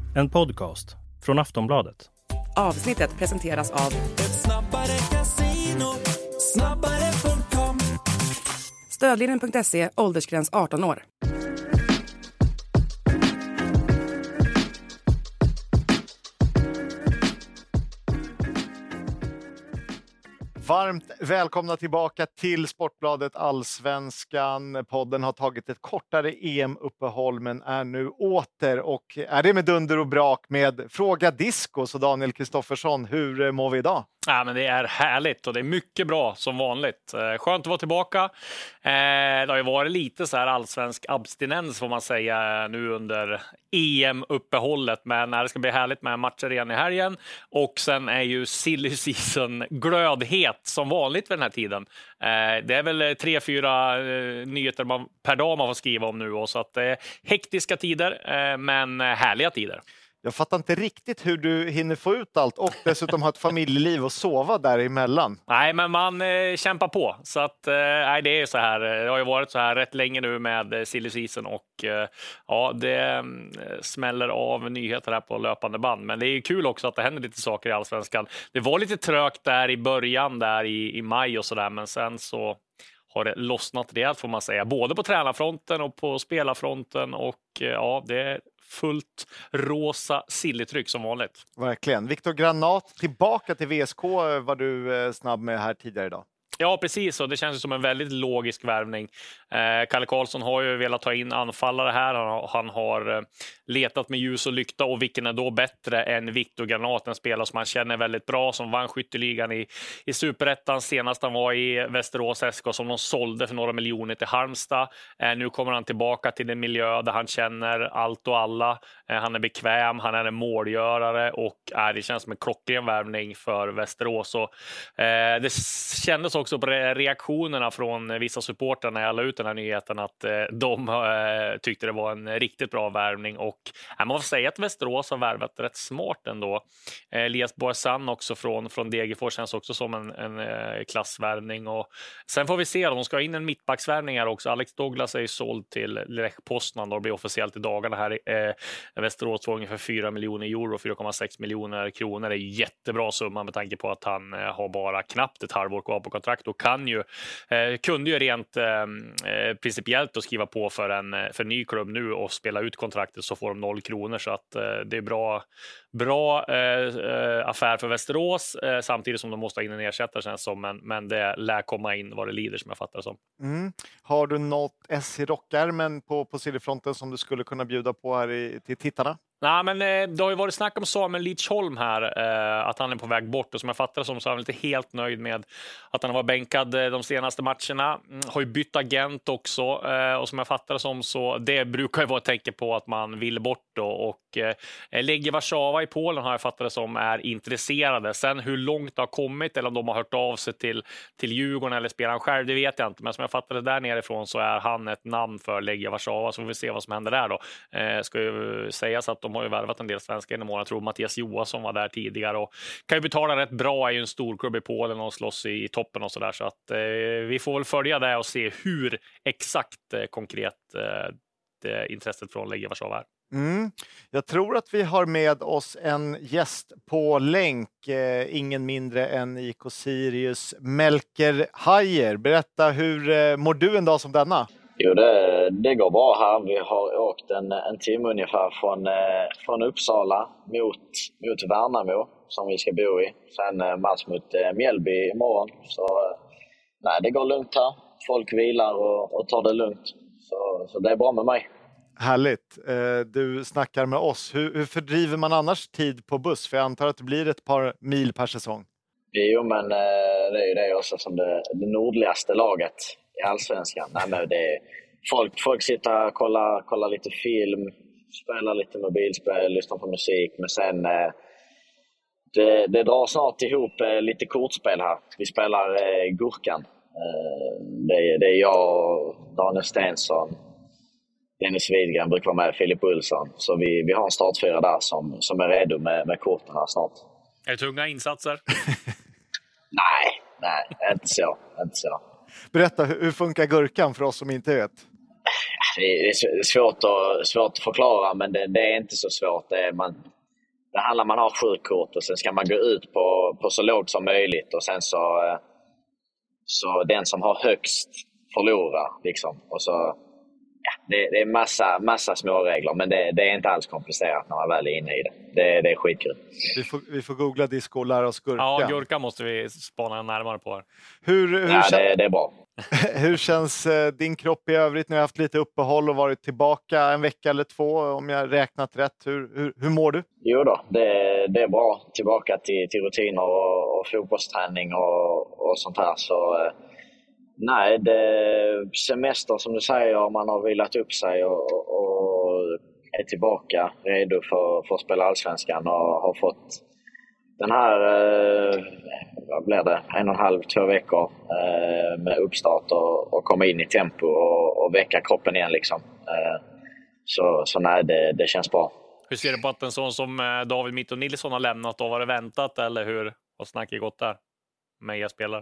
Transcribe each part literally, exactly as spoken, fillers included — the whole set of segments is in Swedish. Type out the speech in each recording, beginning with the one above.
En podcast från Aftonbladet. Avsnittet presenteras av Ett snabbare casino, snabbare punkt com. Stödlinjen punkt se, åldersgräns arton år. Varmt välkomna tillbaka till Sportbladet Allsvenskan. Podden har tagit ett kortare E M-uppehåll men är nu åter. Och är det med dunder och brak med Fråga Disco. Så Daniel Kristoffersson, hur mår vi idag? Ja, men det är härligt och det är mycket bra som vanligt. Skönt att vara tillbaka. Eh, det har ju varit lite så här allsvensk abstinens får man säga nu under E M-uppehållet. Men det ska bli härligt med matcher igen i helgen. Och sen är ju silly season glödhet som vanligt vid den här tiden. Eh, det är väl tre, fyra eh, nyheter man, per dag man får skriva om nu. Och så att det är hektiska tider eh, men härliga tider. Jag fattar inte riktigt hur du hinner få ut allt och dessutom ha ett familjeliv och sova däremellan. Nej, men man eh, kämpar på. Så att, eh, nej, det är så här. Det har ju varit så här rätt länge nu med eh, silly season och eh, ja, det eh, smäller av nyheter här på löpande band. Men det är ju kul också att det händer lite saker i Allsvenskan. Det var lite trögt där i början, där i, i maj och sådär, men sen så har det lossnat rejält får man säga. Både på tränarfronten och på spelarfronten och eh, ja, det är fullt rosa silletryck som vanligt. Verkligen. Viktor Granat tillbaka till V S K var du snabb med här tidigare idag. Ja, precis. Och det känns som en väldigt logisk värvning. Eh, Kalle Karlsson har ju velat ta in anfallare här. Han, han har eh, letat med ljus och lykta. Och vilken är då bättre än Viktor Granat? En spelare som man känner väldigt bra. Som vann skytteligan i, i Superettan. Senast han var i Västerås S K som de sålde för några miljoner till Halmstad. Eh, nu kommer han tillbaka till en miljö där han känner allt och alla. Eh, han är bekväm. Han är en målgörare. Och eh, det känns som en klockren värvning för Västerås. Och, eh, det kändes också på reaktionerna från vissa supportrar när jag la ut den här nyheten att eh, de eh, tyckte det var en riktigt bra värvning och eh, man får säga att Västerås har värvat rätt smart ändå. Eh, Elias Boasan också från, från Degerfors känns också som en, en eh, klassvärvning och sen får vi se om de ska in en mittbacksvärvning här också. Alex Douglas är ju såld till Lech Poznan och blir officiellt i dagarna här. Eh, Västerås får ungefär fyra miljoner euro, fyra komma sex miljoner kronor. Det är jättebra summa med tanke på att han eh, har bara knappt ett halvår kvar på kontrakt och kan ju, eh, kunde ju rent eh, principiellt att skriva på för en, för en ny klubb nu och spela ut kontraktet så får de noll kronor så att eh, det är bra, bra eh, affär för Västerås eh, samtidigt som de måste ha in en ersättare känns som, men, men det lär komma in vad det lider som jag fattar det som. Mm. Har du något S i rockärmen på, på Sillyfronten som du skulle kunna bjuda på här i, till tittarna? Nej, men eh, det har ju varit snack om Samuel Lidsholm här, eh, att han är på väg bort och som jag fattar som så är han inte helt nöjd med att han var bänkad eh, de senaste matcherna. Mm, har ju bytt agent också eh, och som jag fattar som så det brukar ju vara ett tecken på att man vill bort då och eh, Legia Warszawa i Polen har jag fattat det som är intresserade. Sen hur långt det har kommit eller om de har hört av sig till, till Djurgården eller spelaren själv, det vet jag inte. Men som jag fattar det där nerifrån så är han ett namn för Legia Warszawa så får vi se vad som händer där då. Eh, ska ju sägas att de har ju värvat en del svenskar genom åren. Jag tror Mattias Johansson var där tidigare och kan ju betala rätt bra i en stor klubb i Polen och slåss i toppen och sådär. Så att eh, vi får väl följa det och se hur exakt eh, konkret eh, det intresset från Legia Warszawa är. Mm. Jag tror att vi har med oss en gäst på länk, eh, ingen mindre än I K Sirius Melker Hajer. Berätta, hur eh, mår du en dag som denna? Jo, det, det går bra här. Vi har åkt en, en timme ungefär från, eh, från Uppsala mot, mot Värnamo som vi ska bo i. Sen eh, match mot eh, Mjällby imorgon. Så eh, nej, det går lugnt här. Folk vilar och, och tar det lugnt. Så, så det är bra med mig. Härligt. Eh, du snackar med oss. Hur, hur fördriver man annars tid på buss? För jag antar att det blir ett par mil per säsong. Jo, men eh, det är ju det också som det, det nordligaste laget i Allsvenskan. Nej, men det är, folk, folk sitter och kollar, kollar lite film, spelar lite mobilspel, lyssnar på musik. Men sen eh, det, det drar snart ihop eh, lite kortspel här. Vi spelar eh, Gurkan. Eh, det, det är jag, Daniel Stensson, Dennis Widgren brukar vara med, Filip Olsson. Så vi, vi har en startfyra där som, som är redo med, med korten här snart. Är det tunga insatser? nej, nej, inte så, inte så. Berätta, hur funkar Gurkan för oss som inte vet? Det är svårt att, svårt att förklara, men det, det är inte så svårt. Det, är man, det handlar om att man har sju kort och sen ska man gå ut på, på så lågt som möjligt. Och sen så, så den som har högst förlorar. Liksom. Och så, ja, det, det är massa, massa små regler, men det, det är inte alls komplicerat när man väl är inne i det. Det, det är skitkul. Vi får, vi får googla disco och lära oss gurka. Ja, gurka måste vi spana närmare på här. Hur, hur, Ja, kän- det, det är bra. hur känns eh, din kropp i övrigt? Ni har haft lite uppehåll och varit tillbaka en vecka eller två, om jag räknat rätt. Hur, hur, hur mår du? Jo då, det, det är bra. Tillbaka till, till rutiner och, och fotbollsträning och, och sånt här. Så eh, nej, det, semester som du säger, man har vilat upp sig och, och är tillbaka redo för, för att spela Allsvenskan och har fått den här, eh, vad blir det, en och en halv, två veckor eh, med uppstart och, och komma in i tempo och, och väcka kroppen igen liksom. Eh, så, så nej, det, det känns bra. Hur ser du på att en sån som eh, David Mitto Nilsson har lämnat då? Var det väntat eller hur? Vad snacket gått där med er spelare?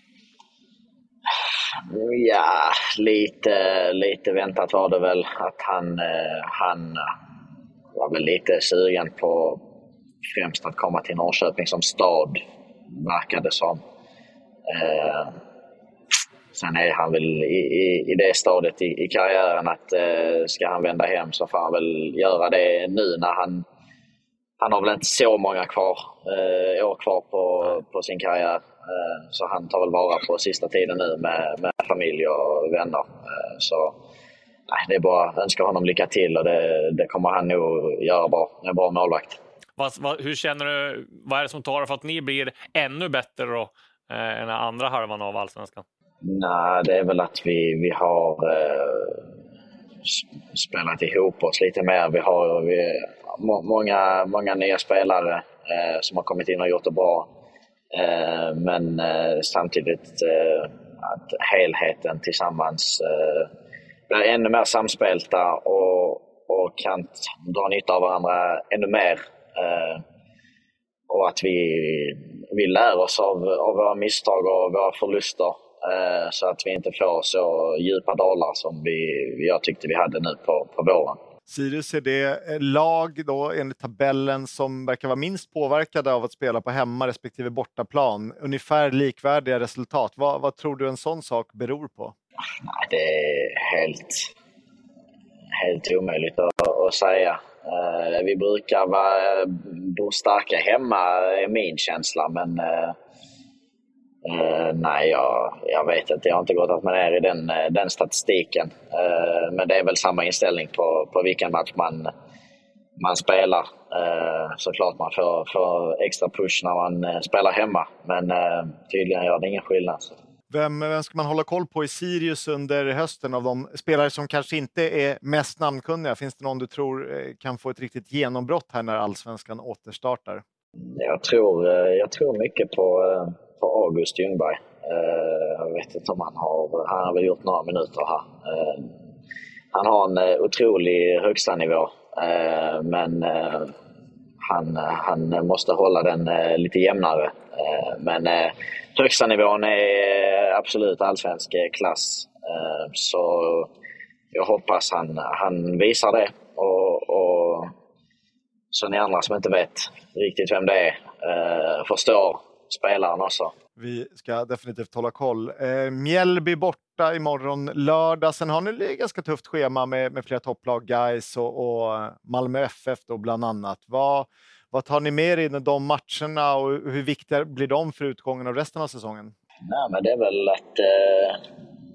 Ja, lite, lite väntat var det väl att han, eh, han var väl lite sugen på främst att komma till Norrköping som stad, verkade som. Eh, sen är han väl i, i, i det stadiet i, i karriären att eh, ska han vända hem så får han väl göra det nu när han han har väl inte så många kvar, eh, år kvar på, på sin karriär. Eh, så han tar väl vara på sista tiden nu med, med familj och vänner. Eh, så nej, det är bara att önska honom lycka till och det, det kommer han nog göra bra. En bra målvakt. Vad, vad, hur känner du, vad är det som tar för att ni blir ännu bättre då, eh, än den andra halvan av Allsvenskan? Nej, det är väl att vi, vi har eh, spelat ihop oss lite mer. Vi har vi, må, många, många nya spelare eh, som har kommit in och gjort det bra. Eh, men eh, samtidigt eh, att helheten tillsammans eh, blir ännu mer samspelta och, och kan dra nytta av varandra ännu mer. Eh, och att vi, vi lär oss av, av våra misstag och våra förluster eh, så att vi inte får så djupa dalar som vi, jag tyckte vi hade nu på, på våren. Sirius är det lag då enligt tabellen som verkar vara minst påverkade av att spela på hemma respektive bortaplan. Ungefär likvärdiga resultat. Vad, vad tror du en sån sak beror på? Nej, det är helt, helt omöjligt att, att säga. Uh, vi brukar vara starka hemma, är min känsla, men uh, uh, nej, jag, jag vet inte. Jag har inte gått att man är i den, den statistiken. Uh, men det är väl samma inställning på, på vilken match man, man spelar. Uh, såklart man får, får extra push när man spelar hemma, men uh, tydligen gör det ingen skillnad. Vem, vem ska man hålla koll på i Sirius under hösten av de spelare som kanske inte är mest namnkunniga? Finns det någon du tror kan få ett riktigt genombrott här när Allsvenskan återstartar? Jag tror, jag tror mycket på, på August Ljungberg. Jag vet inte om han har, han har väl gjort några minuter här. Han har en otrolig högsta nivå, men han, han måste hålla den lite jämnare. Men högsta nivån är absolut allsvensk klass. Så jag hoppas han, han visar det. Och, och så ni andra som inte vet riktigt vem det är förstår spelaren också. Vi ska definitivt hålla koll. Eh, Mjällby borta imorgon lördag. Sen har ni ett ganska tufft schema med, med flera topplag, Gais och, och Malmö F F då bland annat. Vad, vad tar ni med er in i de matcherna och hur viktiga blir de för utgången av resten av säsongen? Nej, men det är väl att... Eh,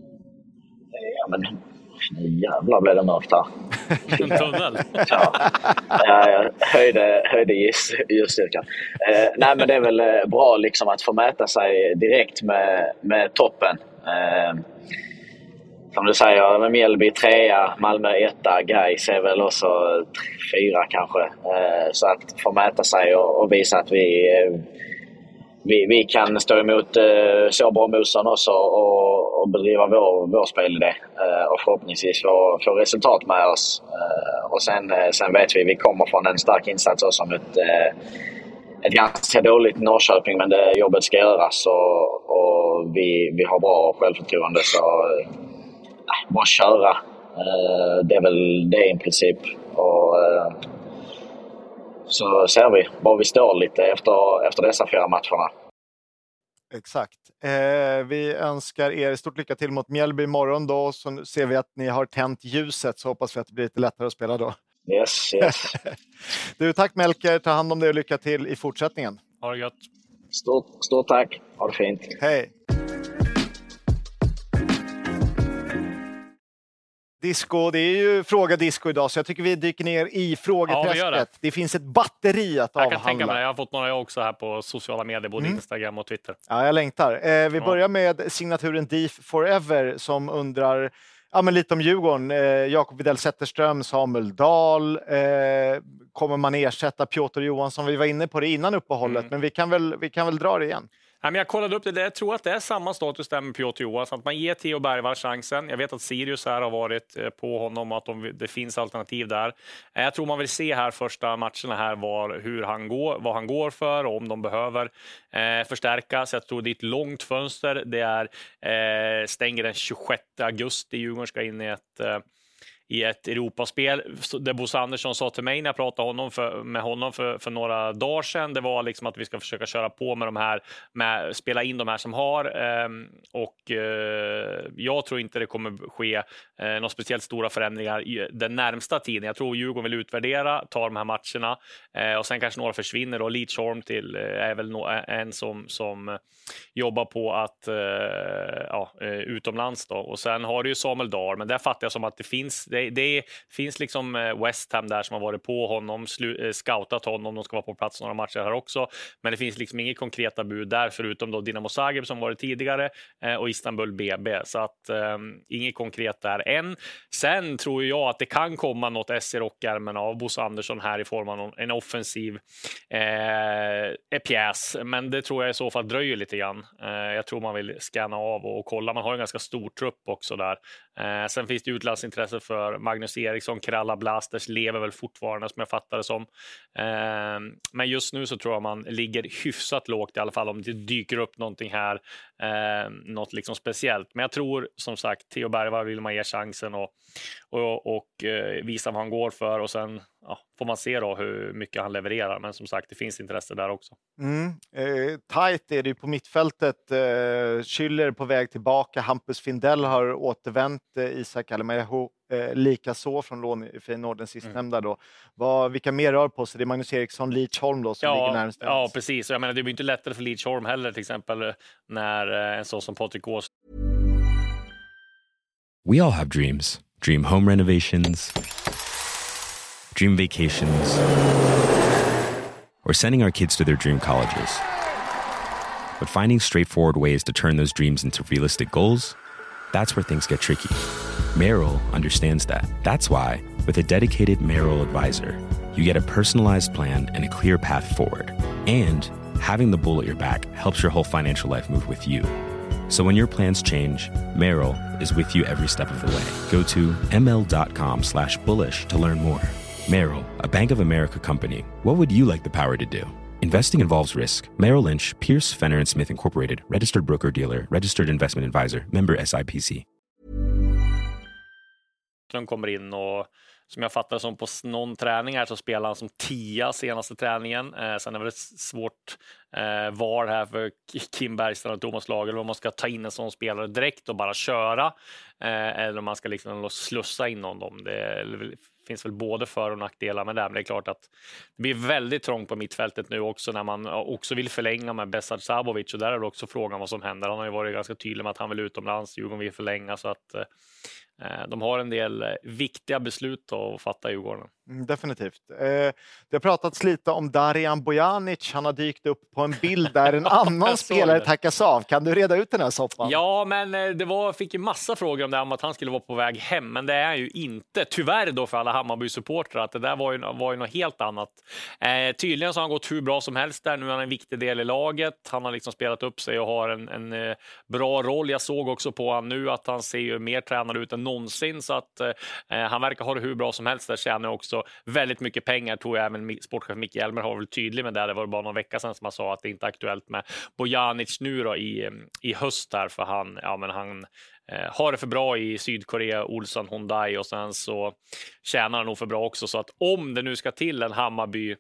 ja, men jävlar blev det mörkt här. En tunnel. Ja, jag höjde, höjde ljus, ljusstyrkan. Eh, nej, men det är väl bra liksom att få mäta sig direkt med, med toppen. Eh, som du säger, med Mjällby trea, Malmö etta, Gais är väl också fyra kanske. Eh, så att få mäta sig och, och visa att vi... Eh, Vi, vi kan stå emot eh, så bra motstånd också och, och bedriva vår, vår spelidé eh, och förhoppningsvis få, få resultat med oss. Eh, och sen, eh, sen vet vi vi kommer från en stark insats också mot eh, ett ganska dåligt Norrköping, men det jobbet ska göras och, och vi, vi har bra självförtroende, så eh, bara köra Eh, det är väl det i princip. Och, eh, så ser vi var vi står lite efter, efter dessa fyra matcherna. Exakt. Eh, vi önskar er stort lycka till mot Mjällby imorgon då. Så ser vi att ni har tänt ljuset, så hoppas vi att det blir lite lättare att spela då. Yes, yes. Du, tack Melker. Ta hand om det och lycka till i fortsättningen. Ha det gött. Stort, stort tack. Ha det fint. Hej. Disco, det är ju fråga disco idag, så jag tycker vi dyker ner i frågeträsket. Ja, det. det finns ett batteri att jag avhandla. Jag kan tänka mig det. Jag har fått några jag också här på sociala medier, både mm. Instagram och Twitter. Ja, jag längtar. Eh, vi ja. börjar med signaturen D I F Forever som undrar ja, men lite om Djurgården. Eh, Jakob Widell Zetterström, Samuel Dahl. Eh, kommer man ersätta Piotr Johansson? Vi var inne på det innan uppehållet, mm. men vi kan, väl, vi kan väl dra det igen. Ja, men jag kollade upp det. Jag tror att det är samma status där med Piotr Johansson. Att man ger Theo Bergvall chansen. Jag vet att Sirius här har varit på honom och att de, det finns alternativ där. Jag tror man vill se här första matcherna här var, hur han går, vad han går för och om de behöver eh, förstärka. Så jag tror det är ett långt fönster. Det är eh, stänger den tjugosjätte augusti. Djurgården ska in i ett... Eh, i ett Europaspel. Det Bosse Andersson sa till mig när jag pratade honom för, med honom för, för några dagar sedan, det var liksom att vi ska försöka köra på med de här, med, spela in de här som har. Eh, och eh, jag tror inte det kommer ske eh, några speciellt stora förändringar i den närmsta tiden. Jag tror Djurgården vill utvärdera, ta de här matcherna eh, och sen kanske några försvinner och Leachorm till eh, är väl no, en som, som jobbar på att eh, ja, utomlands då. Och sen har du ju Samuel Dahl, men där fattar jag som att det finns det Det, det finns liksom West Ham där som har varit på honom, slu, scoutat honom, de ska vara på plats några matcher här också, men det finns liksom inget konkreta bud där förutom då Dinamo Zagreb som varit tidigare eh, och Istanbul B B, så att eh, inget konkret där än. Sen tror jag att det kan komma något S i rockärmen av Bosse Andersson här i form av en offensiv eh, pjäs, men det tror jag i så fall dröjer lite grann. Eh, jag tror man vill scanna av och kolla, man har en ganska stor trupp också där. Eh, sen finns det utlandsintresse för Magnus Eriksson, Kralla Blasters lever väl fortfarande som jag fattar det som. Eh, men just nu så tror jag man ligger hyfsat lågt i alla fall om det dyker upp någonting här, eh, något liksom speciellt. Men jag tror som sagt Theo Bergvall vill man ge chansen och, och, och eh, visa vad han går för och sen ja, får man se då hur mycket han levererar. Men som sagt, det finns intresse där också. Mm. Eh, tajt är det ju på mittfältet. Eh, Schüller på väg tillbaka. Hampus Findell har återvänt. Eh, Isak Alemejo eh, lika så från lån i Feyenoord, den sistnämnda mm. då. Vad, vilka mer rör på sig? Det är Magnus Eriksson, Leachholm då som ja, ligger närmast. Ja, precis. Jag menar, det blir inte lättare för Leachholm heller till exempel när eh, en sån som Patrik Ås. We all have dreams. Dream home renovations, dream vacations, or sending our kids to their dream colleges. But finding straightforward ways to turn those dreams into realistic goals, that's where things get tricky. Merrill understands that. That's why, with a dedicated Merrill advisor, you get a personalized plan and a clear path forward. And having the bull at your back helps your whole financial life move with you. So when your plans change, Merrill is with you every step of the way. Go to ml.com slash bullish to learn more. Merrill, a Bank of America company. What would you like the power to do? Investing involves risk. Merrill Lynch, Pierce, Fenner and Smith Incorporated. Registered broker-dealer. Registered investment advisor. Member S I P C. De kommer in och som jag fattar som på någon träning här så spelar han som tia senaste träningen. Eh, sen är det väl svårt eh, var här för Kim Bergstrand och Thomas Lager om man ska ta in en sån spelare direkt och bara köra eh, eller om man ska liksom slussa in honom. Det finns väl både för- och nackdelar med det, men det är klart att det blir väldigt trångt på mittfältet nu också när man också vill förlänga med Besard Sabovic, och där är det också frågan vad som händer. Han har ju varit ganska tydlig med att han vill utomlands, Djurgården vill förlänga, så att eh, de har en del viktiga beslut att fatta i Djurgården. Mm, definitivt. Eh, det har pratats lite om Darijan Bojanic. Han har dykt upp på en bild där en annan spelare tackas av. Kan du reda ut den här soppan? Ja, men det var, fick ju massa frågor om det, om att han skulle vara på väg hem. Men det är ju inte, tyvärr då för alla Hammarby-supportrar, att det där var ju, var ju något helt annat. Eh, tydligen så har han gått hur bra som helst där. Nu är han en viktig del i laget. Han har liksom spelat upp sig och har en, en eh, bra roll. Jag såg också på han nu att han ser ju mer tränad ut än någonsin, så att eh, han verkar ha det hur bör som helst. Där tjänar också väldigt mycket pengar, tror jag. Men sportchef Micke Hjelmer har väl tydlig med det. Det var bara någon vecka sedan som han sa att det inte är aktuellt med Bojanic nu då i, i höst här, för han, ja men han eh, har det för bra i Sydkorea, Olsson, Hyundai och sen så tjänar han nog för bra också. Så att om det nu ska till en Hammarby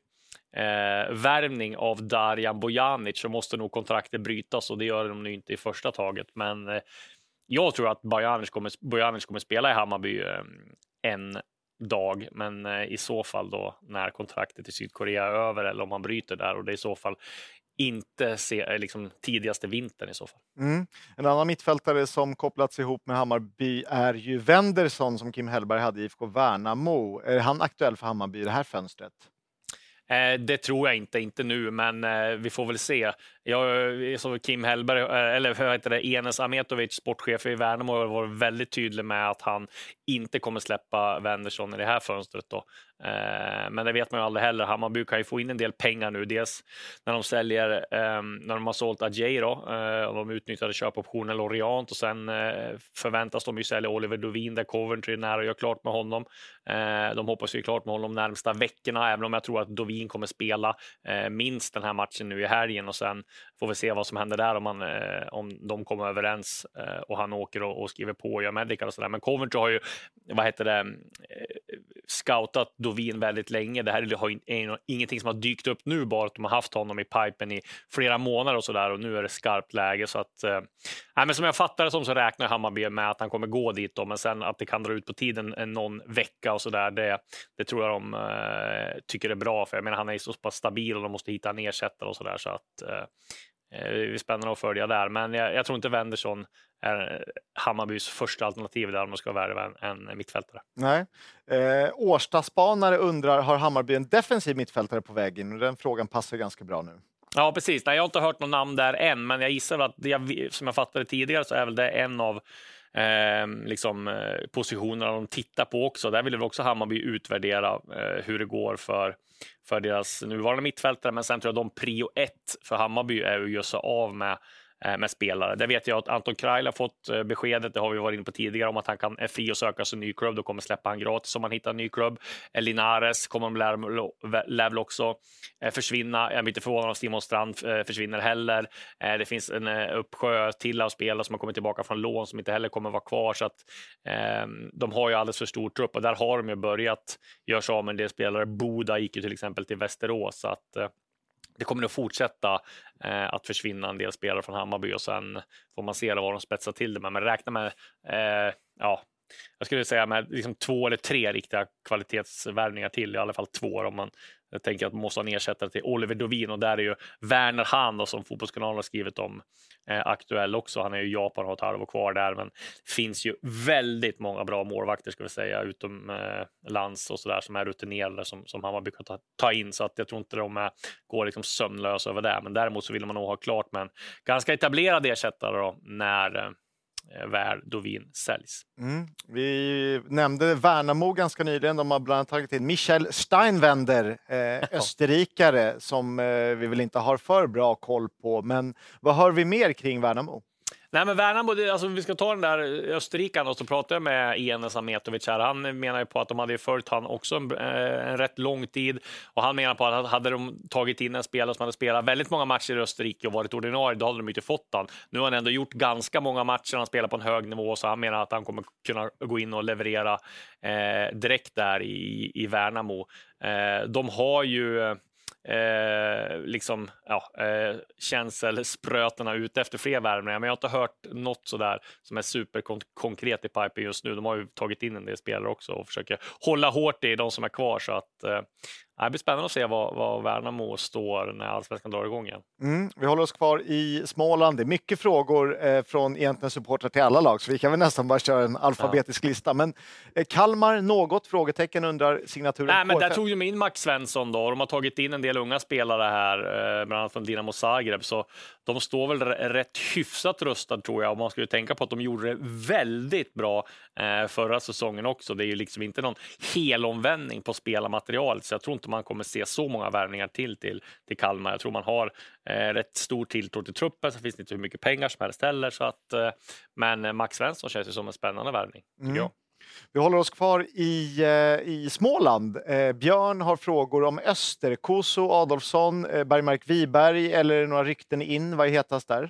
Eh, värvning av Darjan Bojanic så måste nog kontraktet brytas och det gör de nu inte i första taget. Men eh, jag tror att Bojanic kommer, Bojanic kommer spela i Hammarby eh, en dag, men eh, i så fall då när kontraktet i Sydkorea är över eller om han bryter där, och det är i så fall inte se, liksom, tidigaste vintern i så fall. Mm. En annan mittfältare som kopplats ihop med Hammarby är ju Wendersson som Kim Hellberg hade i I F K Värnamo. Är han aktuell för Hammarby i det här fönstret? Eh, det tror jag inte, inte nu, men eh, vi får väl se. Jag, så Kim Hellberg, eh, eller vad heter det, Enes Ametovic, sportchef i Värnamo, har varit väldigt tydlig med att han inte kommer släppa Wendersson i det här fönstret då. Eh, men det vet man ju aldrig heller. Hammarby kan ju få in en del pengar nu, dels när de säljer, eh, när de har sålt Adjei då, eh, och de utnyttjade köpoptionen Lorient, och sen eh, förväntas de ju sälja Oliver Dovin där Coventry är nära och gör klart med honom. Eh, de hoppas ju klart med honom de närmsta veckorna, även om jag tror att Dovin kommer spela eh, minst den här matchen nu i helgen, och sen får vi se vad som händer där om, man, eh, om de kommer överens eh, och han åker och, och skriver på och gör medical och sådär. Men Coventry har ju, vad heter det, eh, scoutat Dovin väldigt länge. Det här har ju är ingenting som har dykt upp nu, bara att de har haft honom i pipen i flera månader och sådär, och nu är det skarpt läge. Så att, eh, nej, men som jag fattar det som så räknar Hammarby med att han kommer gå dit då, men sen att det kan dra ut på tiden en, någon vecka och sådär, det, det tror jag de eh, tycker är bra, för jag menar han är så pass stabil och de måste hitta en ersättare och sådär, så att eh, det är spännande att följa där. Men jag, jag tror inte Wendersson är Hammarbys första alternativ där om de ska värva en, en mittfältare. Nej. Eh, Årstaspanare undrar, har Hammarby en defensiv mittfältare på väg in? Och den frågan passar ganska bra nu. Ja, precis. Nej, jag har inte hört någon namn där än, men jag gissar att det, som jag fattade tidigare, så är väl det en av eh, liksom, eh, positionerna de tittar på också. Där vill väl också Hammarby utvärdera eh, hur det går för för deras nuvarande mittfältare, men sen tror jag de prio ett för Hammarby är att göra sig av med med spelare. Det vet jag att Anton Krajl har fått beskedet, det har vi varit inne på tidigare, om att han kan är fri och söka sig en ny klubb, då kommer släppa han gratis om man hittar en ny klubb. Linares kommer lär väl också försvinna. Jag blir inte förvånad om Simon Strand försvinner heller. Det finns en uppsjö till av spelare som har kommit tillbaka från lån som inte heller kommer vara kvar, så att eh, de har ju alldeles för stor trupp, och där har de ju börjat göra sig av med en del spelare. Boda gick ju till exempel till Västerås, så att eh, det kommer att fortsätta eh, att försvinna en del spelare från Hammarby, och sen får man se vad de spetsar till det med. Men räkna med, eh, ja, jag skulle säga med liksom två eller tre riktiga kvalitetsvärvningar till, i alla fall två, om man jag tänker att man måste ha en ersättare till Oliver Dovin, och där är ju Werner Hahn då, som Fotbollskanalen har skrivit om, eh, aktuell också. Han är ju i Japan och har ett halvår kvar där, men det finns ju väldigt många bra målvakter, ska vi säga, utom eh, lands och sådär, som är rutinerade, som, som Hammarby kan ta, ta in, så att jag tror inte de är, går liksom sömnlösa över det. Men däremot så vill man nog ha klart med en ganska etablerad ersättare då, när eh, Vär Dovin säljs. Mm. Vi nämnde Värnamo ganska nyligen. De har bland annat tagit in Michael Steinwender, eh, österrikare, som eh, vi väl inte har för bra koll på. Men vad hör vi mer kring Värnamo? Nej, men Värnamo, det, alltså, vi ska ta den där Österrikan, och så pratade jag med Enes Ametovic här. Han menar ju på att de hade följt han också en, en rätt lång tid, och han menar på att hade de tagit in en spelare som hade spelat väldigt många matcher i Österrike och varit ordinarie, då hade de inte fått han. Nu har han ändå gjort ganska många matcher, han spelar på en hög nivå, så han menar att han kommer kunna gå in och leverera eh, direkt där i, i Värnamo. Eh, de har ju Eh, liksom ja, eh, känselspröterna ute efter fler värvningar, men jag har inte hört något sådär som är superkonkret i pipen just nu. De har ju tagit in en del spelare också och försöker hålla hårt i de som är kvar, så att eh, det blir spännande att se vad, vad Värnamo står när Allsvenskan drar igång igen. Mm, vi håller oss kvar i Småland. Det är mycket frågor eh, från egentligen supportrar till alla lag, så vi kan väl nästan bara köra en alfabetisk ja. lista. Men eh, Kalmar, något frågetecken undrar signaturen. Nej, men där tog ju in Max Svensson då. De har tagit in en del unga spelare här, eh, bland annat från Dinamo Zagreb, så de står väl rätt hyfsat rustad, tror jag. Och man skulle tänka på att de gjorde det väldigt bra eh, förra säsongen också. Det är ju liksom inte någon helomvändning på spelarmaterialet, så jag tror inte man kommer se så många värvningar till, till till Kalmar. Jag tror man har eh, rätt stor tilltro till truppen, så finns det inte hur mycket pengar som helst heller, så att, eh, men Max Svensson känns ju som en spännande värvning, tycker mm. jag. Vi håller oss kvar i, eh, i Småland. Eh, Björn har frågor om Öster, Koso, Adolfsson, eh, Bergmark, Wiberg, eller några rykten in. Vad är hetast där?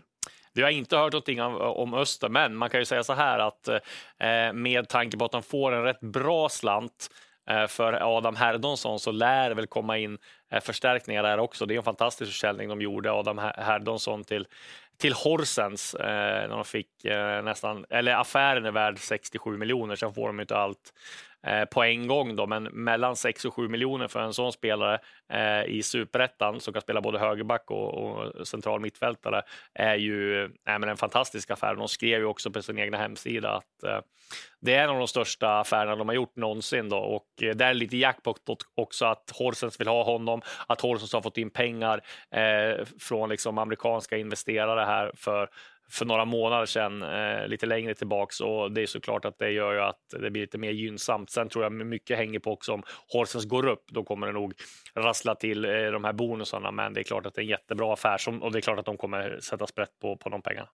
Det har jag inte hört någonting om, om Öster, men man kan ju säga så här att eh, med tanke på att de får en rätt bra slant eh, för Adam Herdonsson så lär det väl komma in eh, förstärkningar där också. Det är en fantastisk försäljning de gjorde, Adam Herdonsson till till Horsens eh, när de fick eh, nästan, eller affären är värd sextiosju miljoner, sen får de inte allt eh, på en gång då, men mellan sex och sju miljoner för en sån spelare eh, i Superettan som kan spela både högerback och, och central mittfältare är ju äh, men en fantastisk affär. De skrev ju också på sin egna hemsida att eh, det är en av de största affärerna de har gjort någonsin då, och eh, det är lite jackpot också att Horsens vill ha honom, att Horsens har fått in pengar eh, från liksom amerikanska investerare här för för några månader sedan, eh, lite längre tillbaks, och det är såklart att det gör ju att det blir lite mer gynnsamt. Sen tror jag mycket hänger på också om Horsens går upp, då kommer det nog rassla till eh, de här bonusarna, men det är klart att det är en jättebra affär som, och det är klart att de kommer sätta sprätt på, på de pengarna.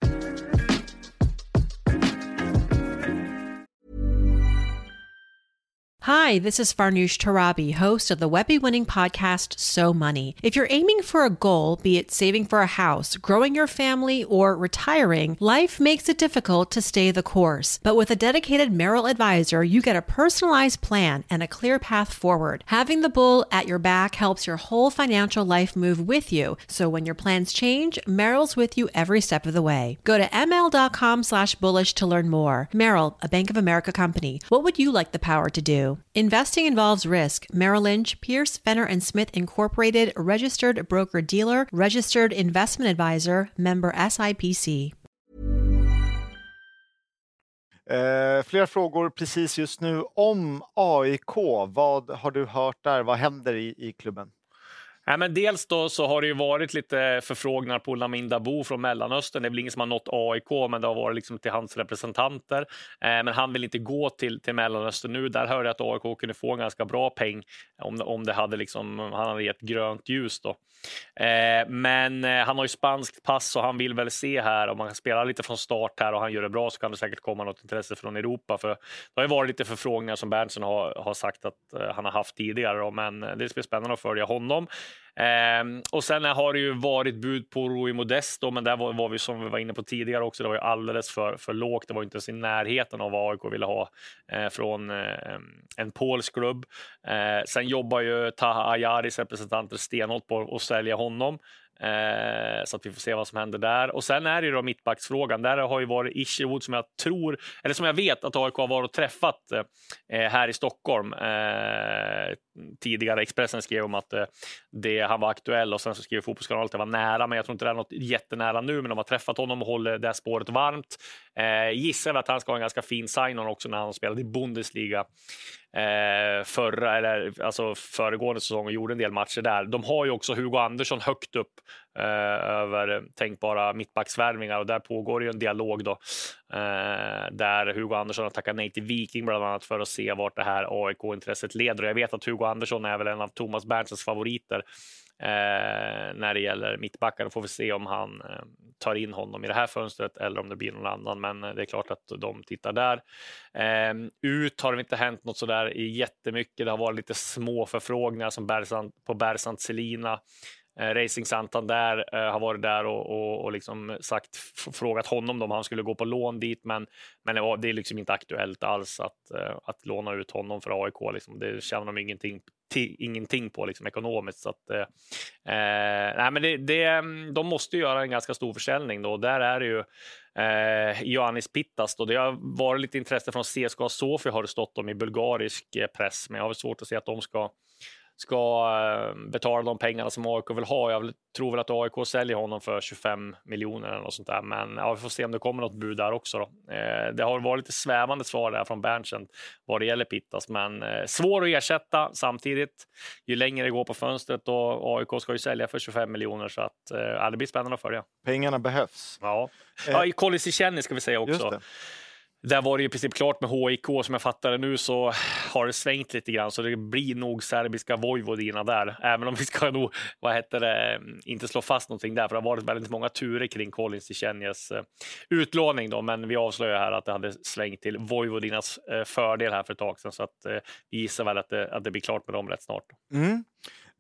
Hi, this is Farnoosh Torabi, host of the Webby-winning podcast So Money. If you're aiming for a goal, be it saving for a house, growing your family, or retiring, life makes it difficult to stay the course. But with a dedicated Merrill advisor, you get a personalized plan and a clear path forward. Having the bull at your back helps your whole financial life move with you. So when your plans change, Merrill's with you every step of the way. Go to ml.com slash bullish to learn more. Merrill, a Bank of America company. What would you like the power to do? Investing involves risk. Merrill Lynch, Pierce, Fenner and Smith Incorporated, registered broker-dealer, registered investment advisor, member S I P C. Eh, flera frågor precis just nu om A I K. Vad har du hört där? Vad händer i, i klubben? Ja, men dels då så har det ju varit lite förfrågningar på Lamin Dabo från Mellanöstern. Det är väl ingen som har nått A I K, men det har varit liksom till hans representanter. Eh, men han vill inte gå till, till Mellanöstern nu. Där hörde jag att A I K kunde få en ganska bra peng om, om det hade liksom, han hade gett grönt ljus då. Eh, men eh, han har ju spanskt pass och han vill väl se här om man kan spela lite från start här och han gör det bra, så kan det säkert komma något intresse från Europa. För det har ju varit lite förfrågningar som Berntsen har, har sagt att eh, han har haft tidigare då, men det blir spännande att följa honom. Um, och sen har det ju varit bud på Rui Modesto, men där var, var vi som vi var inne på tidigare också, det var ju alldeles för, för lågt. Det var inte ens i närheten av vad A I K ville ha uh, från uh, en polsk klubb. Uh, sen jobbar ju Taha Ayaris representanter stenhårt på att sälja honom. Eh, så att vi får se vad som händer där. Och sen är det ju då mittbacksfrågan. Där har ju varit Isherwood som jag tror, eller som jag vet att A I K har varit och träffat eh, här i Stockholm eh, tidigare. Expressen skrev om att eh, det, han var aktuell, och sen så skrev Fotbollskanalen att det var nära, men jag tror inte det är något jättenära nu, men de har träffat honom och håller det spåret varmt. Eh, gissar att han ska ha en ganska fin sign-on också när han spelade i Bundesliga eh, förra, eller alltså föregående säsong och gjorde en del matcher där. De har ju också Hugo Andersson högt upp eh, över tänkbara mittbacksvärvningar, och där pågår ju en dialog då eh, där Hugo Andersson har tackat nej till Viking bland annat för att se vart det här A I K-intresset leder. Och jag vet att Hugo Andersson är väl en av Thomas Berntsens favoriter Eh, när det gäller mittbackar. Då får vi se om han eh, tar in honom i det här fönstret eller om det blir någon annan, men det är klart att de tittar där. Eh, ut har det inte hänt något sådär jättemycket. Det har varit lite små förfrågningar som Bersant, på Bersant Celina. Eh, Racing Santander eh, har varit där och, och, och liksom sagt, f- frågat honom om han skulle gå på lån dit, men, men det, var, det är liksom inte aktuellt alls att, eh, att låna ut honom för A I K. Liksom. Det känner de ingenting, t- ingenting på liksom, ekonomiskt. Så att, eh, nej, men det, det, de måste göra en ganska stor försäljning då. Där är det ju eh, Ioannis Pittas. Då. Det har varit lite intresse från C S K A Sofia, har det stått om i bulgarisk press, men jag har svårt att se att de ska ska betala de pengarna som A I K vill ha. Jag tror väl att A I K säljer honom för tjugofem miljoner eller något sånt där. Men ja, vi får se om det kommer något bud där också då. Eh, det har varit lite svävande svar där från Berntsen vad det gäller Pittas. Men eh, svår att ersätta samtidigt. Ju längre det går på fönstret, och A I K ska ju sälja för tjugofem miljoner, så att eh, det blir spännande att följa. Pengarna behövs. Ja, eh. ja i Kolisichenny ska vi säga också. Där var det ju i princip klart med H I K, som jag fattar det nu, så har det svängt lite grann, så det blir nog serbiska Vojvodina där, även om vi ska nog, vad heter det, inte slå fast någonting där, för det har varit väldigt många turer kring Kolisichenys utlåning då, men vi avslöjar här att det hade svängt till Vojvodinas fördel här för ett tag sedan, så att vi gissar väl att det, att det blir klart med dem rätt snart. Mm.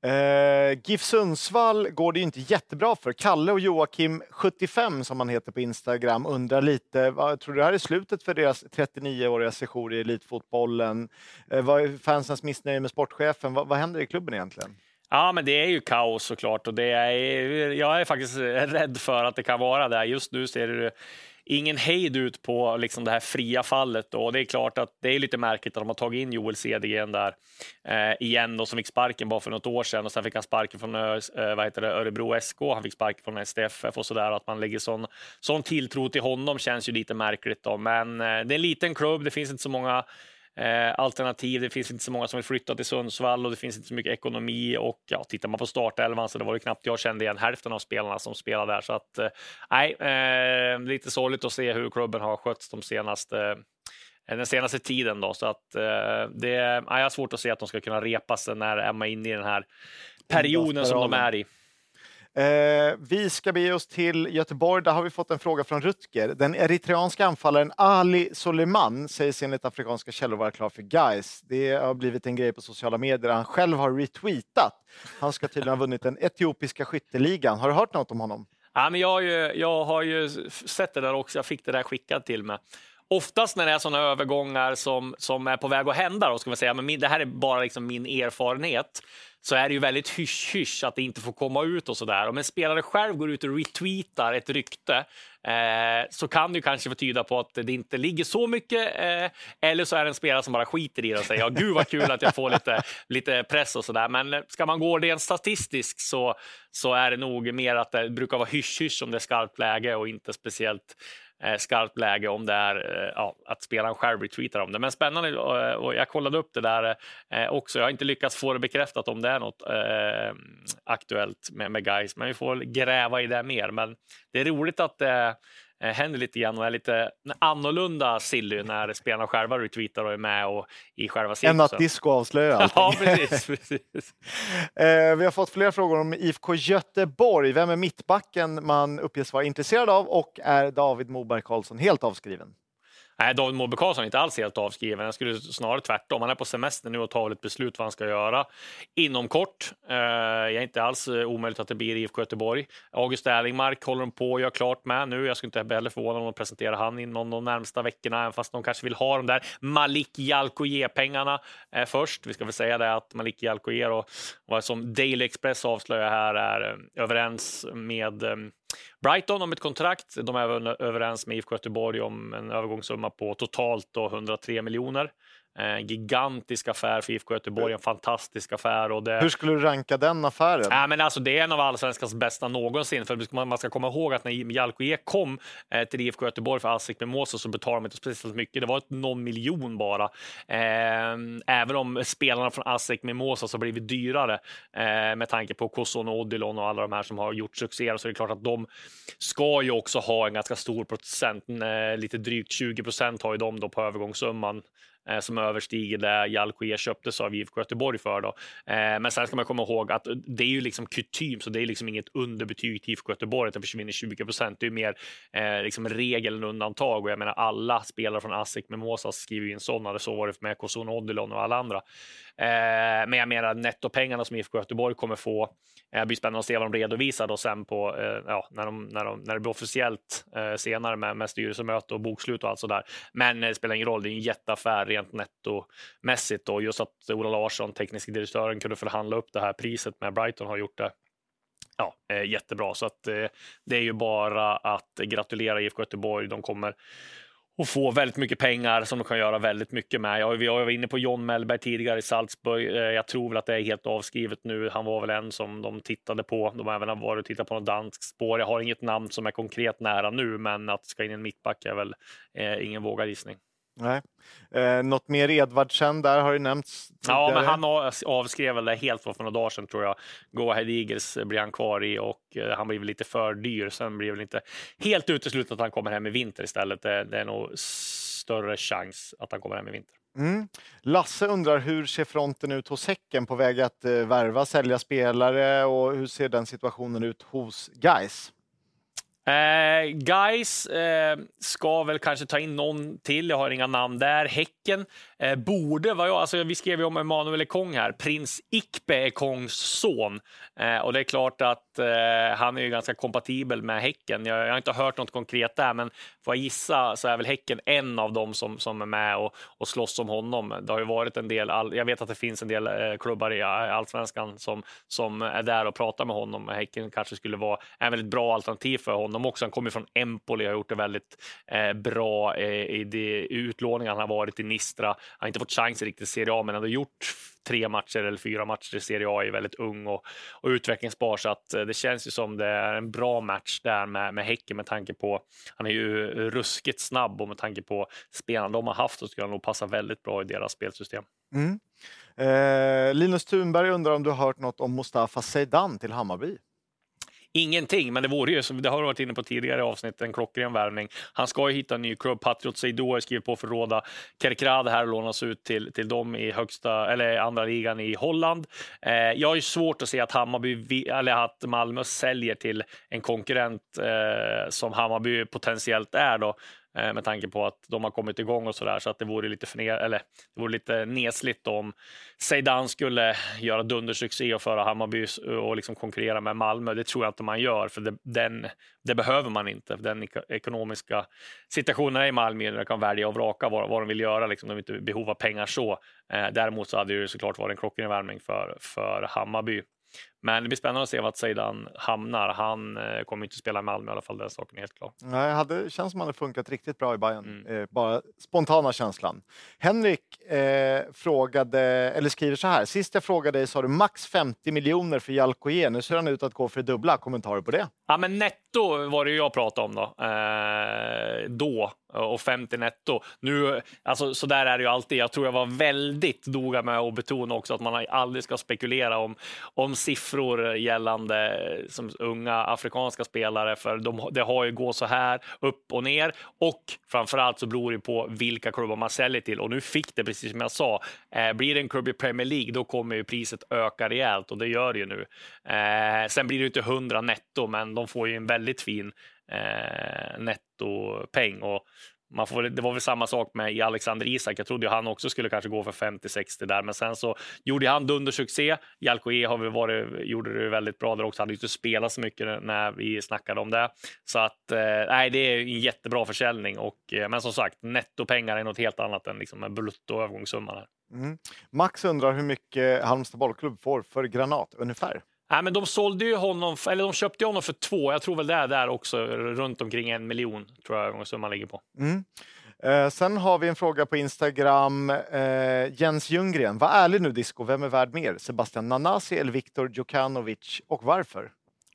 Eh, GIF Sundsvall går det ju inte jättebra för. Kalle och Joakim sjuttiofem som man heter på Instagram undrar lite, vad tror du det här är slutet för deras trettionio-åriga sejour i elitfotbollen? Eh, vad är fansens missnöje med sportchefen? Vad, vad händer i klubben egentligen? Ja, men det är ju kaos såklart och det är, jag är faktiskt rädd för att det kan vara det. Just nu ser det ingen hejd ut på liksom det här fria fallet och det är klart att det är lite märkligt att de har tagit in Joel Cedergren där eh, igen då, som fick sparken bara för något år sedan och sen fick han sparken från eh, vad heter det, Örebro S K, han fick sparken från S D F F och sådär, att man lägger sån, sån tilltro till honom känns ju lite märkligt då, men eh, det är en liten klubb, det finns inte så många Eh, alternativ, det finns inte så många som vill flytta till Sundsvall och det finns inte så mycket ekonomi och ja, tittar man på startelvan så det var det knappt jag kände igen hälften av spelarna som spelar där, så att eh, nej, eh, lite sorgligt att se hur klubben har skötts de senaste eh, den senaste tiden då, så att eh, det ja, jag har svårt att se att de ska kunna repa sig när Emma är inne i den här perioden som de är i. Eh, vi ska bege oss till Göteborg. Där har vi fått en fråga från Rutger. Den eritreanska anfallaren Ali Soleiman sägs enligt afrikanska källor vara klar för Gais. Det har blivit en grej på sociala medier. Han själv har retweetat. Han ska tydligen ha vunnit den etiopiska skytteligan. Har du hört något om honom? Ja, men jag, har ju, jag har ju sett det där också. Jag fick det där skickat till mig. Oftast när det är sådana övergångar som, som är på väg att hända, då ska man säga, men min, det här är bara liksom min erfarenhet, så är det ju väldigt hysch-hysch att det inte får komma ut och sådär. Om en spelare själv går ut och retweetar ett rykte eh, så kan det ju kanske betyda på att det inte ligger så mycket eh, eller så är det en spelare som bara skiter i det och säger ja, gud vad kul att jag får lite, lite press och sådär. Men ska man gå rent statistiskt så, så är det nog mer att det brukar vara hysch-hysch om det är skarpt läge och inte speciellt Eh, skarpt läge om det är eh, ja, att spelaren själv retweetar om det. Men spännande, och, och jag kollade upp det där eh, också. Jag har inte lyckats få det bekräftat om det är något eh, aktuellt med, med guys, men vi får gräva i det mer. Men det är roligt att det eh, händer lite grann och är lite annorlunda silly när spelarna själva retweetar och är med och i själva cirkusen. Än att disco avslöjar allting. Ja, precis. precis. eh, vi har fått flera frågor om I F K Göteborg. Vem är mittbacken man uppges vara intresserad av och är David Moberg Karlsson helt avskriven? Nej, David Moberg Karlsson är inte alls helt avskriven. Jag skulle snarare tvärtom. Han är på semester nu och tar ett beslut vad han ska göra inom kort. Eh, jag är inte alls omöjligt att det blir I F K Göteborg. August Erlingmark håller de på att göra klart med nu. Jag skulle inte heller förvåna om de presenterar han inom de närmsta veckorna, även fast de kanske vill ha de där Malik Jalkoye-pengarna eh, först. Vi ska väl säga det att Malik Jalkoye, och vad som Daily Express avslöjar här, är eh, överens med eh, Brighton om ett kontrakt. De är överens med I F K Göteborg om en övergångssumma på totalt då hundratre miljoner. En gigantisk affär för I F K Göteborg, en fantastisk affär. Och det... Hur skulle du ranka den affären? Ja, men alltså, det är en av allsvenskans bästa någonsin. För man ska komma ihåg att när Jalkoye kom eh, till I F K Göteborg för ASEC Mimosa så betalade de inte speciellt mycket. Det var ett någon miljon bara. Eh, även om spelarna från ASEC Mimosa så blivit dyrare eh, med tanke på Koson och Odilon och alla de här som har gjort succé, så är det klart att de ska ju också ha en ganska stor procent. Eh, lite drygt tjugo procent har ju de då på övergångssumman som överstiger det Jalkoye köptes av I F K Göteborg för då. Eh, men sen ska man komma ihåg att det är ju liksom kutym, så det är liksom inget underbetyg till I F K Göteborg att det försvinner tjugo procent. Det är mer eh, liksom regel än undantag, och jag menar alla spelare från ASEC Mimosa skriver in sådana, det så var det med Koson Odilon och alla andra. Eh, men jag menar nettopengarna som I F K Göteborg kommer få, det eh, blir spännande att se vad de redovisar då sen på, eh, ja, när, de, när, de, när det blir officiellt eh, senare med, med styrelsemöte och bokslut och allt sådär. Men eh, det spelar ingen roll, det är en jätteaffär rent nettomässigt, och just att Ola Larsson, tekniska direktören, kunde förhandla upp det här priset med Brighton har gjort det ja, eh, jättebra, så att eh, det är ju bara att gratulera I F K Göteborg. De kommer och få väldigt mycket pengar som de kan göra väldigt mycket med. Jag, vi var inne på John Mellberg tidigare i Salzburg. Jag tror väl att det är helt avskrivet nu. Han var väl en som de tittade på. De har även varit och tittat på något danskt spår. Jag har inget namn som är konkret nära nu, men att ska in en mittback är väl eh, ingen vågad gissning. Nej. Eh, något mer Edvardsen där har ju nämnts tidigare. Ja, men han avskrev väl det helt för några dagar sedan, tror jag. Go Ahead Eagles blir han kvar i, och eh, han blir väl lite för dyr. Sen blir väl inte helt uteslutet att han kommer hem i vinter istället. Det, det är nog större chans att han kommer hem i vinter. Mm. Lasse undrar, hur ser fronten ut hos Häcken, på väg att eh, värva, sälja spelare, och hur ser den situationen ut hos Gais? Eh, Guys eh, ska väl kanske ta in någon till. Jag har inga namn där. Häcken Eh, borde vad jag, alltså vi skrev ju om Emanuel Ekong här, prins Ikpe Ekongs son. Eh, och det är klart att eh, han är ju ganska kompatibel med Häcken. Jag, jag har inte hört något konkret där, men får jag gissa så är väl Häcken en av dem som, som är med och, och slåss om honom. Det har ju varit en del, all, jag vet att det finns en del eh, klubbar i Allsvenskan som, som är där och pratar med honom. Häcken kanske skulle vara en väldigt bra alternativ för honom också. Han kommer från Empoli och har gjort det väldigt eh, bra eh, i de utlåningar han har varit i Nistra. Han har inte fått chans riktigt i Serie A, men han har gjort tre matcher eller fyra matcher i Serie A, är väldigt ung och, och utvecklingsbar, så att det känns ju som det är en bra match där med, med Häcken med tanke på, han är ju ruskigt snabb och med tanke på spelarna de har haft så skulle han nog passa väldigt bra i deras spelsystem. Mm. Eh, Linus Thunberg undrar om du har hört något om Mustafa Zeidan till Hammarby? Ingenting, men det vore ju, som det har varit inne på tidigare avsnitt, en klockren värvning. Han ska ju hitta en ny klubb. Patriot Seydou har skrivit på för Råda. Kerkrade här lånas ut till, till dem i högsta, eller andra ligan i Holland. Eh, jag har ju svårt att se att Hammarby, eller att Malmö säljer till en konkurrent eh, som Hammarby potentiellt är då. Med tanke på att de har kommit igång och sådär, så att det vore lite förner, eller det vore lite nesligt om Zeidan skulle göra dundersuccé och föra Hammarby och liksom konkurrera med Malmö. Det tror jag inte man gör, för det, den, det behöver man inte. Den ekonomiska situationen i Malmö där de kan välja och vraka vad, vad de vill göra. Liksom, de har inte behov av pengar så. Eh, däremot så hade det ju såklart varit en klockren värvning för, för Hammarby. Men det blir spännande att se vad Zeidan hamnar. Han eh, kommer inte att spela i Malmö i alla fall, den saken är helt klar. Nej, det känns som att han har funkat riktigt bra i Bayern. Mm. Eh, bara spontana känslan. Henrik eh, frågade, eller skriver så här. Sist jag frågade dig så har du max femtio miljoner för Jalkoje. Nu ser han ut att gå för det dubbla. Kommentarer på det? Ja, men netto var det ju jag pratade om då. Eh, då. Och femtio netto. Nu, alltså, så där är det ju alltid. Jag tror jag var väldigt noga med att betona också att man aldrig ska spekulera om, om siffror gällande som unga afrikanska spelare, för de, det har ju gått så här upp och ner, och framförallt så beror det på vilka klubbar man säljer till, och nu fick det precis som jag sa, eh, blir det en klubb i Premier League då kommer ju priset öka rejält, och det gör det ju nu. Eh, sen blir det inte hundra netto, men de får ju en väldigt fin eh, nettopeng, och man får, det var väl samma sak med i Alexander Isak. Jag trodde ju han också skulle kanske gå för femtio sextio där, men sen så gjorde han dundersuccé. Jalkoje har väl varit, gjorde det väldigt bra där också. Han hade inte spelat så mycket när vi snackade om det. Så att eh, nej, det är en jättebra försäljning, och, eh, men som sagt, nettopengar är något helt annat än liksom en bruttoövergångssumman här. Mm. Max undrar hur mycket Halmstad bollklubb får för Granat ungefär. Nej, men de sålde ju honom, eller de köpte honom för två. Jag tror väl det är där också, runt omkring en miljon tror jag summan ligger på. Mm. Eh, sen har vi en fråga på Instagram. Eh, Jens Ljunggren. Var ärlig nu, Disco. Vem är värd mer? Sebastian Nanasi eller Viktor Djukanovic? Och varför?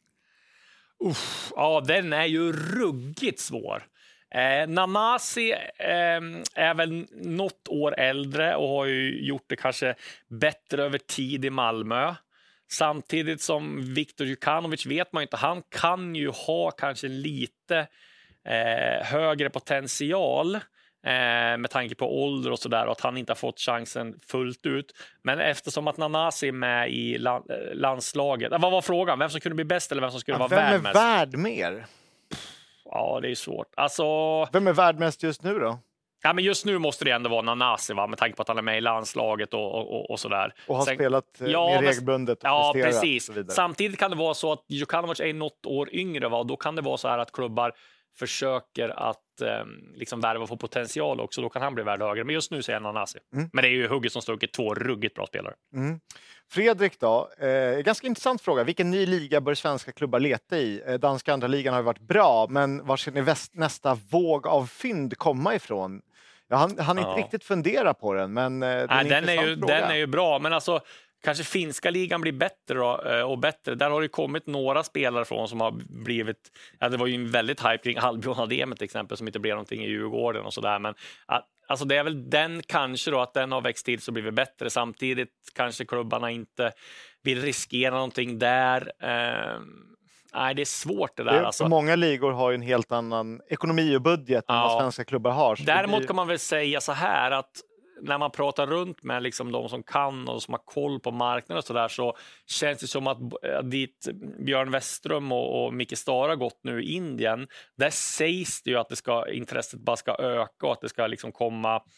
Uff, ja, den är ju ruggigt svår. Eh, Nanasi eh, är väl något år äldre och har ju gjort det kanske bättre över tid i Malmö. Samtidigt som Viktor Djukanovic vet man inte, han kan ju ha kanske lite eh, högre potential eh, med tanke på ålder och sådär, och att han inte har fått chansen fullt ut. Men eftersom att Nanasi är med i la- landslaget, vad var frågan? Vem som kunde bli bäst eller vem som skulle ja, vara värd mest? Vem är värd mer? Ja, det är svårt. Alltså... Vem är värd mest just nu då? Ja, men just nu måste det ändå vara Nanasi, va? Med tanke på att han är med i landslaget och, och, och sådär. Och har Sen, spelat ja, mer regelbundet och ja, precis. Samtidigt kan det vara så att Djukanovic är något år yngre, va? Och då kan det vara så här att klubbar försöker att eh, liksom värva och få potential också. Då kan han bli värd högre. Men just nu säger jag Nanasi. Mm. Men det är ju hugget som stucket, två ruggigt bra spelare. Mm. Fredrik då, eh, ganska intressant fråga. Vilken ny liga bör svenska klubbar leta i? Eh, danska andra ligan har varit bra, men var ser ni väst, nästa våg av fynd komma ifrån? Ja, han han ja. inte riktigt fundera på den, men eh, det är Nej, en den är ju fråga. Den är ju bra, men alltså kanske finska ligan blir bättre då, och bättre. Där har det kommit några spelare från som har blivit, ja, det var ju en väldigt hype kring Albion Adem till exempel som inte blev någonting i Djurgården och sådär, men alltså det är väl den kanske då, att den har växt till så blivit bättre. Samtidigt kanske klubbarna inte vill riskera någonting där. Ehm, nej, det är svårt det där. Det, alltså. Många ligor har ju en helt annan ekonomi och budget än ja. vad svenska klubbar har. Däremot blir... kan man väl säga så här att när man pratar runt med liksom de som kan och som har koll på marknaden och så där, så känns det som att dit Björn Westström och, och Micke Stara har gått nu i Indien, där sägs det ju att det ska, intresset bara ska öka och att det ska liksom komma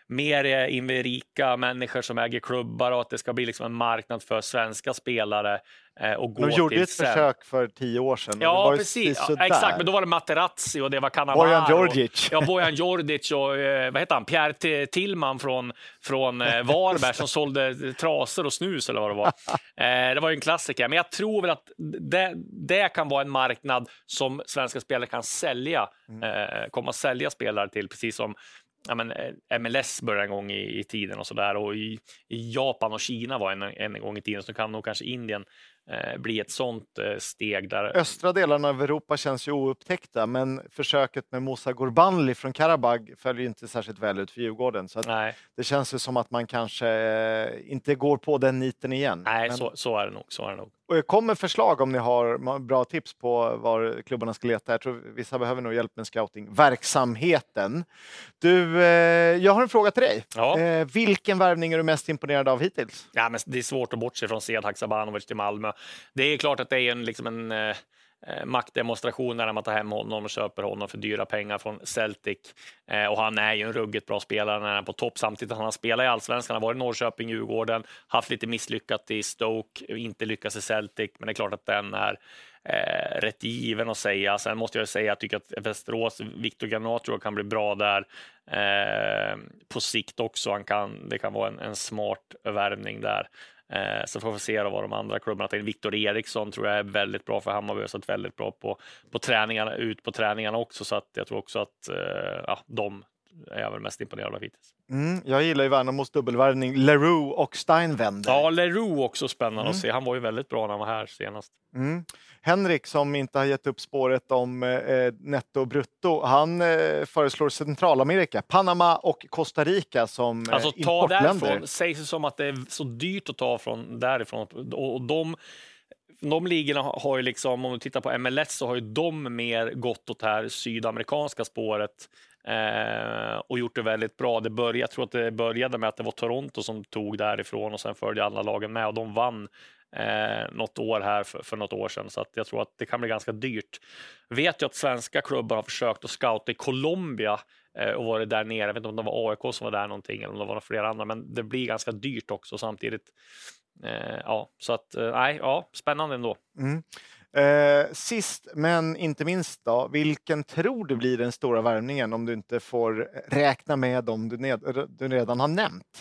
mer inverika människor som äger klubbar och att det ska bli liksom en marknad för svenska spelare eh, och gå De gjorde till ett sen. försök för tio år sedan. Ja, det var precis. Ja, exakt, men då var det Materazzi och det var Cannavaro. Bojan Djordjic. Ja, Bojan Djordjic och eh, vad heter han? Pierre T- Tillman från, från eh, Varberg som sålde trasor och snus eller vad det var. Eh, det var ju en klassiker. Men jag tror väl att det, det kan vara en marknad som svenska spelare kan sälja. Eh, komma att sälja spelare till, precis som ja, men M L S började en gång i, i tiden och sådär. Och i, i Japan och Kina var en, en gång i tiden. Så kan nog kanske Indien eh, bli ett sånt eh, steg där. Östra delarna av Europa känns ju oupptäckta, men försöket med Musa Gurbanli från Karabag följer inte särskilt väl ut för Djurgården. Så att Nej. det känns ju som att man kanske eh, inte går på den niten igen. Nej, men... så, så är det nog. Så är det nog. Och kommer förslag om ni har bra tips på var klubbarna ska leta. Jag tror vissa behöver nog hjälp med scouting-verksamheten. Du, eh, jag har en fråga till dig. Ja. Eh, vilken värvning är du mest imponerad av hittills? Ja, men det är svårt att bortse från Sead Haksabanovic till Malmö. Det är klart att det är en, liksom en eh, maktdemonstration när man tar hem honom och köper honom för dyra pengar från Celtic. Eh, och han är ju en ruggigt bra spelare när han är på topp. Samtidigt att han har spelat i Allsvenskan, han har varit i Norrköping, Djurgården, haft lite misslyckat i Stoke, inte lyckats i Celtic. Men det är klart att den är eh, rätt given att säga. Sen måste jag säga att jag tycker att Västerås, Victor Granat kan bli bra där. Eh, på sikt också. Han kan, det kan vara en, en smart värvning där. Eh, så får vi se vad de andra klubbarna tar in. Victor Eriksson tror jag är väldigt bra för Hammarby, så att väldigt bra på, på träningarna, ut på träningarna också. Så att jag tror också att eh, ja, de är jag väl mest imponerad av hittills. Mm, jag gillar ju Värnamos dubbelvärvning, Leroux och Steinwender. Ja, Leroux också spännande Mm. att se. Han var ju väldigt bra när han var här senast. Mm. Henrik som inte har gett upp spåret om eh, netto och brutto, han eh, föreslår Centralamerika, Panama och Costa Rica som eh, Alltså ta importländer. därifrån, sägs det som att det är så dyrt att ta från därifrån. Och, och de, de ligorna har ju liksom, om du tittar på M L S så har ju de mer gått åt det här sydamerikanska spåret. Eh, och gjort det väldigt bra. Det började, jag tror att det började med att det var Toronto som tog därifrån och sen följde alla lagen med och de vann eh, något år här för, för något år sedan, så att jag tror att det kan bli ganska dyrt. Vet jag att svenska klubbar har försökt att scouta i Colombia eh, och varit där nere. Jag vet inte om det var A I K som var där någonting eller om det var flera andra, men det blir ganska dyrt också samtidigt. Eh, ja, så att eh, nej, ja, spännande ändå. Mm. Eh, sist men inte minst då, vilken tror du blir den stora värvningen om du inte får räkna med dem du, ned, du redan har nämnt?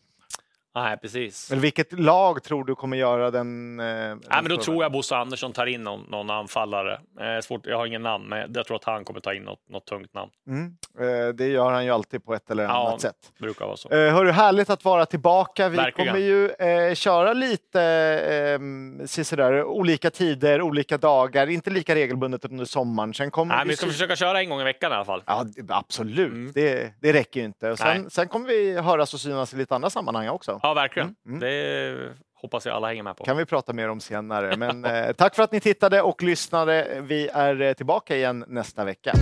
Nej, precis. Eller vilket lag tror du kommer göra den? Eh, Nej, men då tror jag Bosse Andersson tar in någon, någon anfallare. Eh, svårt, jag har ingen namn, men jag tror att han kommer ta in något, något tungt namn. Mm. Eh, det gör han ju alltid på ett eller ja, annat sätt. Det brukar vara så. Eh, hörru, härligt att vara tillbaka. Vi Verkligen. kommer ju eh, köra lite eh, sådär, olika tider, olika dagar. Inte lika regelbundet under sommaren. Sen kommer Nej, vi vi ska försöka köra en gång i veckan i alla fall. Ja, det- absolut. Mm. Det, det räcker ju inte. Och sen, Nej. sen kommer vi höras och synas i lite andra sammanhang också. Ja, verkligen. Mm, mm. Det hoppas jag alla hänger med på. Kan vi prata mer om senare. Men eh, tack för att ni tittade och lyssnade. Vi är eh, tillbaka igen nästa vecka.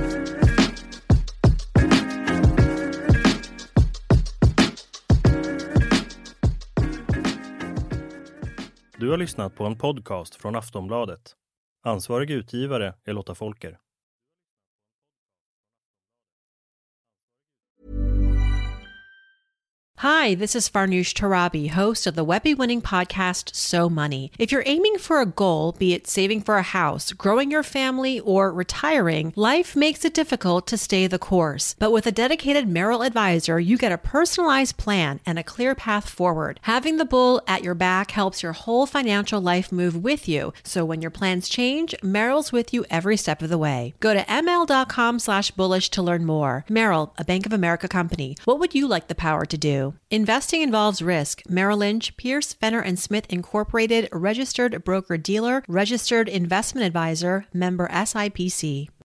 Du har lyssnat på en podcast från Aftonbladet. Ansvarig utgivare är Lotta Folker. Hi, this is Farnoosh Torabi, host of the Webby-winning podcast, So Money. If you're aiming for a goal, be it saving for a house, growing your family, or retiring, life makes it difficult to stay the course. But with a dedicated Merrill advisor, you get a personalized plan and a clear path forward. Having the bull at your back helps your whole financial life move with you. So when your plans change, Merrill's with you every step of the way. Go to ml.com slash bullish to learn more. Merrill, a Bank of America company. What would you like the power to do? Investing involves risk. Merrill Lynch, Pierce, Fenner and Smith Incorporated, registered broker-dealer, registered investment advisor, member S I P C.